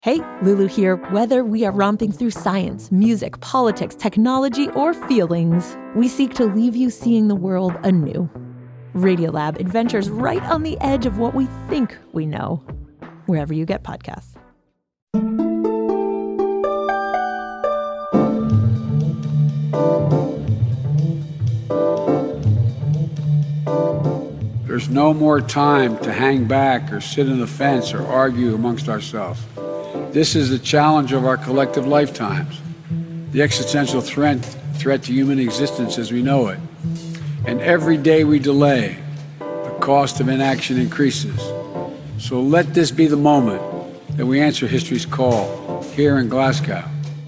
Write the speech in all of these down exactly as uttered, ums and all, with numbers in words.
Hey, Lulu here. Whether we are romping through science, music, politics, technology, or feelings, we seek to leave you seeing the world anew. Radiolab adventures right on the edge of what we think we know, wherever you get podcasts. There's no more time to hang back or sit on the fence or argue amongst ourselves. This is the challenge of our collective lifetimes, the existential threat, threat to human existence as we know it. And every day we delay, the cost of inaction increases. So let this be the moment that we answer history's call here in Glasgow.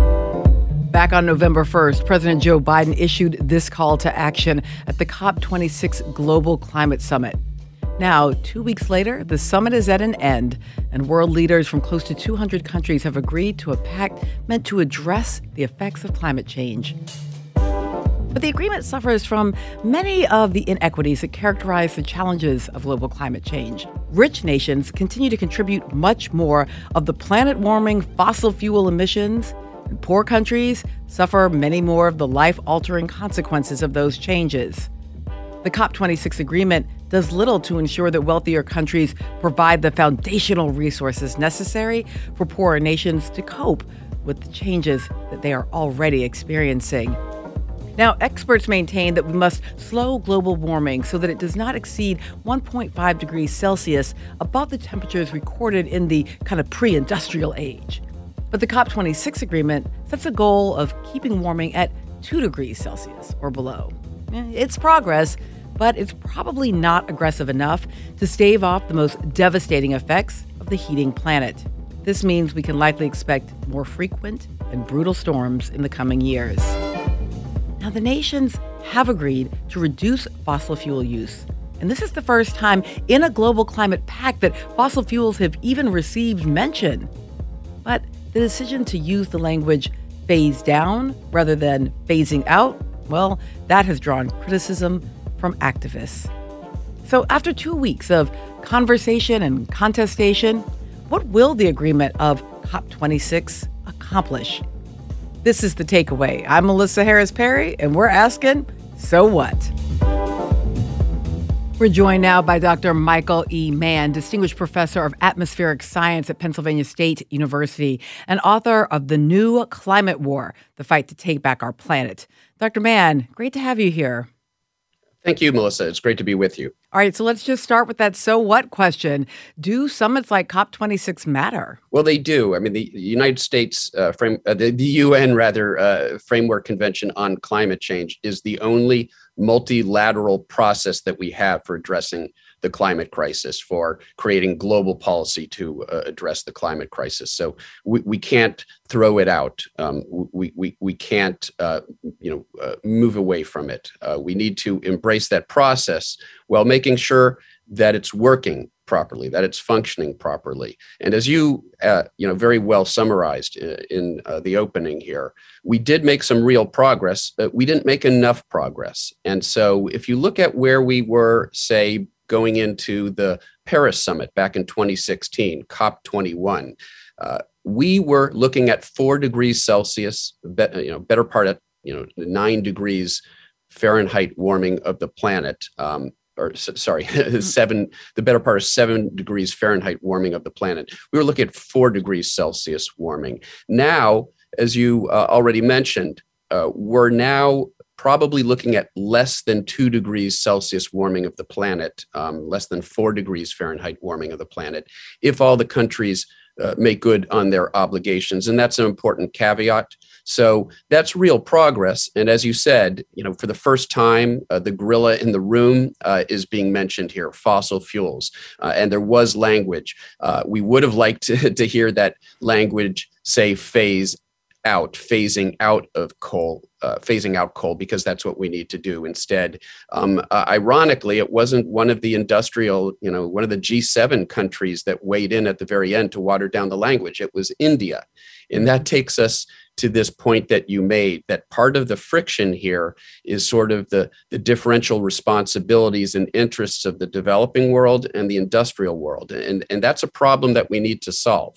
Back on November first, President Joe Biden issued this call to action at the COP twenty-six Global Climate Summit. Now, two weeks later, the summit is at an end, and world leaders from close to two hundred countries have agreed to a pact meant to address the effects of climate change. But the agreement suffers from many of the inequities that characterize the challenges of global climate change. Rich nations continue to contribute much more of the planet-warming fossil fuel emissions, and poor countries suffer many more of the life-altering consequences of those changes. The COP twenty-six agreement does little to ensure that wealthier countries provide the foundational resources necessary for poorer nations to cope with the changes that they are already experiencing. Now, experts maintain that we must slow global warming so that it does not exceed one point five degrees Celsius above the temperatures recorded in the kind of pre-industrial age. But the COP twenty-six agreement sets a goal of keeping warming at two degrees Celsius or below. It's progress, but it's probably not aggressive enough to stave off the most devastating effects of the heating planet. This means we can likely expect more frequent and brutal storms in the coming years. Now, the nations have agreed to reduce fossil fuel use. And this is the first time in a global climate pact that fossil fuels have even received mention. But the decision to use the language phase down rather than phasing out, well, that has drawn criticism from activists. So after two weeks of conversation and contestation, what will the agreement of COP twenty-six accomplish? This is The Takeaway. I'm Melissa Harris Perry, and we're asking, so what? We're joined now by Doctor Michael E. Mann, Distinguished Professor of Atmospheric Science at Pennsylvania State University and author of The New Climate War, The Fight to Take Back Our Planet. Doctor Mann, great to have you here. Thank you, Melissa. It's great to be with you. All right, so let's just start with that so what question. Do summits like COP twenty-six matter? Well, they do. I mean, the United States, uh, frame, uh, the, the U N, rather, uh, Framework Convention on Climate Change is the only multilateral process that we have for addressing the climate crisis, for creating global policy to uh, address the climate crisis. So we, we can't throw it out. Um, we, we, we can't uh, you know, uh, move away from it. Uh, we need to embrace that process while making sure that it's working properly, that it's functioning properly. And as you, uh, you know, very well summarized in, in uh, the opening here, we did make some real progress, but we didn't make enough progress. And so if you look at where we were, say, going into the Paris summit back in twenty sixteen, COP twenty-one, uh, we were looking at four degrees Celsius, be, you know, better part at, you know, nine degrees Fahrenheit warming of the planet. Um, or sorry, seven, the better part of seven degrees Fahrenheit warming of the planet. We were looking at four degrees Celsius warming. Now, as you uh, already mentioned, uh, we're now probably looking at less than two degrees Celsius warming of the planet, um, less than four degrees Fahrenheit warming of the planet, if all the countries uh, make good on their obligations. And that's an important caveat. So that's real progress. And as you said, you know, for the first time, uh, the gorilla in the room uh, is being mentioned here, fossil fuels. Uh, and there was language. Uh, we would have liked to, to hear that language say phase out, phasing out of coal, uh, phasing out coal, because that's what we need to do instead. Um, uh, ironically, it wasn't one of the industrial, you know, one of the G seven countries that weighed in at the very end to water down the language. It was India. And that takes us to this point that you made, that part of the friction here is sort of the, the differential responsibilities and interests of the developing world and the industrial world. And, and that's a problem that we need to solve.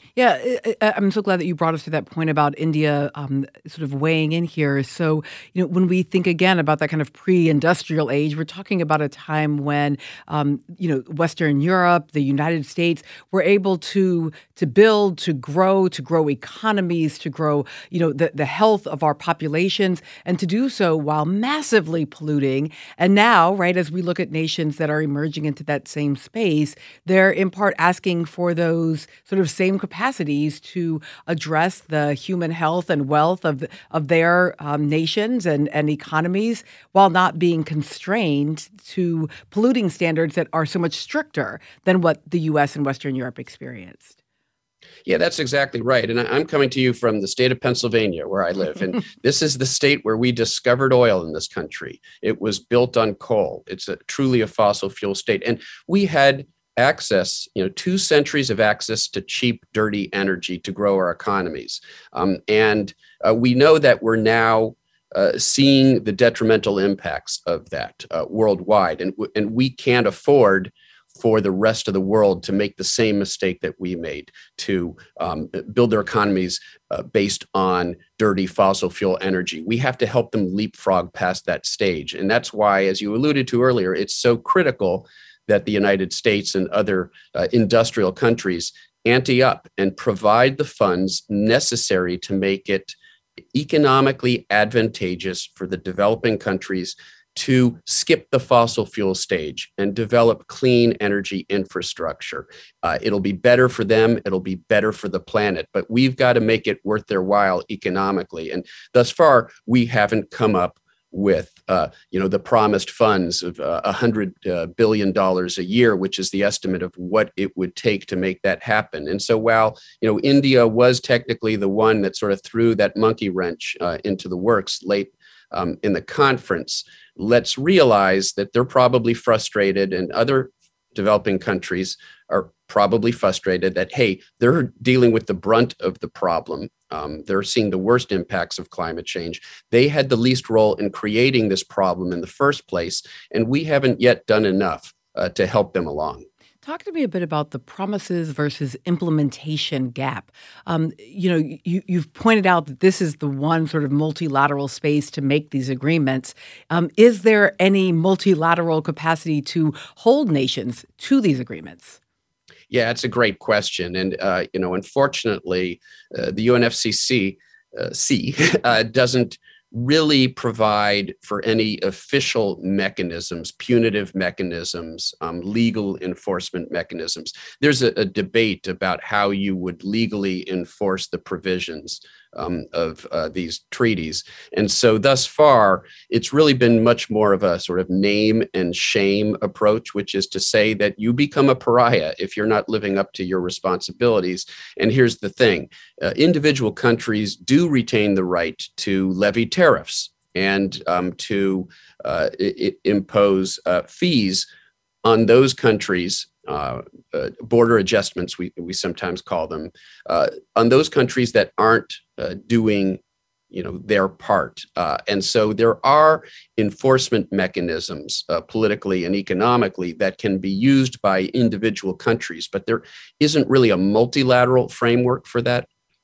Yeah, I- I- I'm so glad that you brought us to that point about India um, sort of weighing in here. So, you know, when we think again about that kind of pre-industrial age, we're talking about a time when, um, you know, Western Europe, the United States were able to to build, to grow, to grow economies, to grow, you know, the, the health of our populations, and to do so while massively polluting. And now, right, as we look at nations that are emerging into that same space, they're in part asking for those sort of same capacities to address the human health and wealth of of their um, nations and, and economies while not being constrained to polluting standards that are so much stricter than what the U S and Western Europe experienced. Yeah, that's exactly right. And I- I'm coming to you from the state of Pennsylvania, where I live. And this is the state where we discovered oil in this country. It was built on coal. It's a, truly a fossil fuel state. And we had access, you know, two centuries of access to cheap, dirty energy to grow our economies. Um, and uh, we know that we're now uh, seeing the detrimental impacts of that uh, worldwide. And, w- and we can't afford for the rest of the world to make the same mistake that we made, to um, build their economies uh, based on dirty fossil fuel energy. We have to help them leapfrog past that stage. And that's why, as you alluded to earlier, it's so critical that the United States and other uh, industrial countries ante up and provide the funds necessary to make it economically advantageous for the developing countries to skip the fossil fuel stage and develop clean energy infrastructure. Uh, it'll be better for them. It'll be better for the planet. But we've got to make it worth their while economically. And thus far, we haven't come up with, uh, you know, the promised funds of uh, one hundred billion dollars a year, which is the estimate of what it would take to make that happen. And so while, you know, India was technically the one that sort of threw that monkey wrench uh, into the works late um, in the conference, let's realize that they're probably frustrated, and other developing countries are probably frustrated that, hey, they're dealing with the brunt of the problem. Um, they're seeing the worst impacts of climate change. They had the least role in creating this problem in the first place, and we haven't yet done enough uh, to help them along. Talk to me a bit about the promises versus implementation gap. Um, you know, you, you've pointed out that this is the one sort of multilateral space to make these agreements. Um, is there any multilateral capacity to hold nations to these agreements? Yeah, it's a great question. And, uh, you know, unfortunately, uh, the U N F C C uh, C, uh, doesn't really provide for any official mechanisms, punitive mechanisms, um, legal enforcement mechanisms. There's a, a debate about how you would legally enforce the provisions um, of uh, these treaties. And so thus far, it's really been much more of a sort of name and shame approach, which is to say that you become a pariah if you're not living up to your responsibilities. And here's the thing, uh, individual countries do retain the right to levy tariffs and um, to uh, I- impose uh, fees on those countries, uh, uh, border adjustments, we, we sometimes call them, uh, on those countries that aren't uh, doing, you know, their part. Uh, and so there are enforcement mechanisms uh, politically and economically that can be used by individual countries, but there isn't really a multilateral framework for that.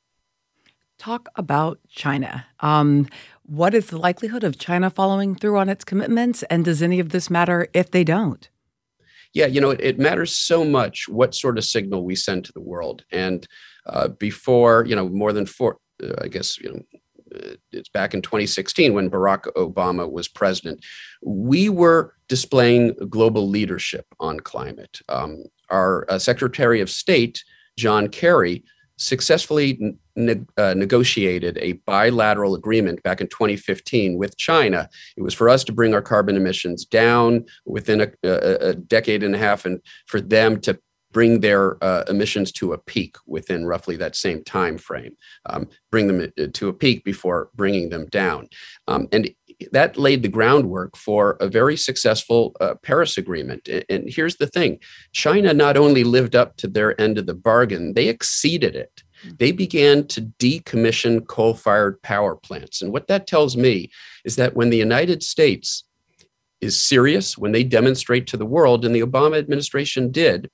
Talk about China. Um, what is the likelihood of China following through on its commitments? And does any of this matter if they don't? Yeah, you know, it, it matters so much what sort of signal we send to the world. And uh, before, you know, more than four, uh, I guess, you know, uh, it's back in twenty sixteen when Barack Obama was president, we were displaying global leadership on climate. Um, our uh, Secretary of State, John Kerry, successfully ne- uh, negotiated a bilateral agreement back in twenty fifteen with China. It was for us to bring our carbon emissions down within a, a, a decade and a half, and for them to bring their uh, emissions to a peak within roughly that same time frame, um, bring them to a peak before bringing them down. Um, and that laid the groundwork for a very successful uh, Paris Agreement. And, and here's the thing, China not only lived up to their end of the bargain, they exceeded it. They began to decommission coal-fired power plants. And what that tells me is that when the United States is serious, when they demonstrate to the world, and the Obama administration did,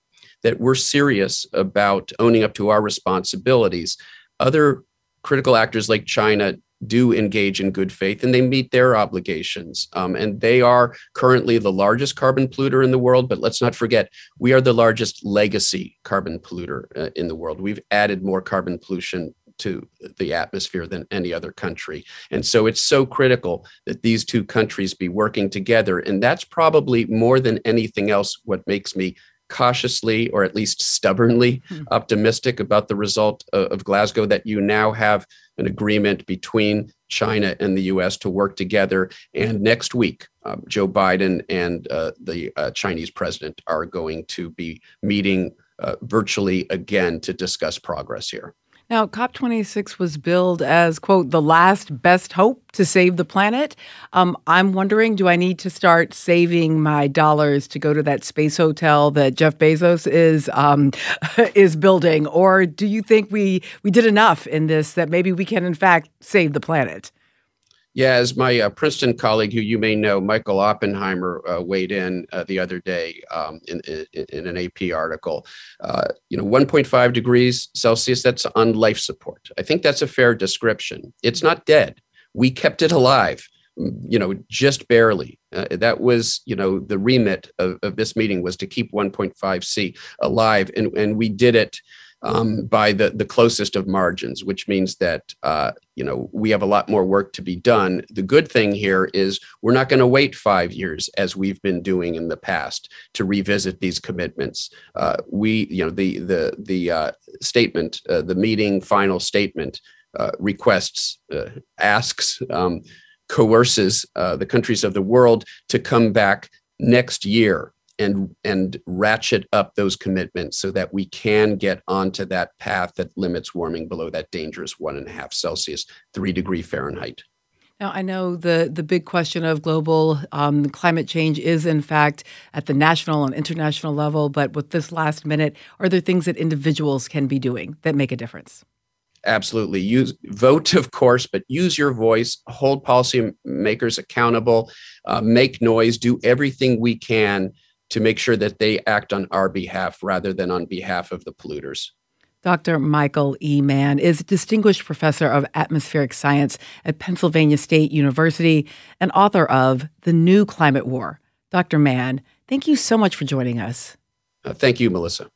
that we're serious about owning up to our responsibilities. Other critical actors like China do engage in good faith, and they meet their obligations. Um, and they are currently the largest carbon polluter in the world. But let's not forget, we are the largest legacy carbon polluter uh, in the world. We've added more carbon pollution to the atmosphere than any other country. And so it's so critical that these two countries be working together. And that's probably more than anything else what makes me cautiously, or at least stubbornly, hmm. optimistic about the result of, of Glasgow, that you now have an agreement between China and the U S to work together. And next week, um, Joe Biden and uh, the uh, Chinese president are going to be meeting uh, virtually again to discuss progress here. Now, COP twenty-six was billed as, quote, the last best hope to save the planet. Um, I'm wondering, do I need to start saving my dollars to go to that space hotel that Jeff Bezos is um, is building? Or do you think we, we did enough in this that maybe we can, in fact, save the planet? Yeah, as my uh, Princeton colleague, who you may know, Michael Oppenheimer, uh, weighed in uh, the other day um, in, in, in an A P article, uh, you know, one point five degrees Celsius, that's on life support. I think that's a fair description. It's not dead. We kept it alive, you know, just barely. Uh, that was, you know, the remit of, of this meeting was to keep one point five C alive. And, and we did it Um, by the, the closest of margins, which means that, uh, you know, we have a lot more work to be done. The good thing here is we're not going to wait five years as we've been doing in the past to revisit these commitments. Uh, we, you know, the the the uh, statement, uh, the meeting final statement uh, requests, uh, asks, um, coerces uh, the countries of the world to come back next year and and ratchet up those commitments so that we can get onto that path that limits warming below that dangerous one and a half Celsius, three degree Fahrenheit. Now, I know the, the big question of global um, climate change is, in fact, at the national and international level. But with this last minute, are there things that individuals can be doing that make a difference? Absolutely. Use vote, of course, but use your voice, hold policymakers accountable, uh, make noise, do everything we can to make sure that they act on our behalf rather than on behalf of the polluters. Doctor Michael E. Mann is Distinguished Professor of Atmospheric Science at Pennsylvania State University and author of The New Climate War. Doctor Mann, thank you so much for joining us. Uh, thank you, Melissa.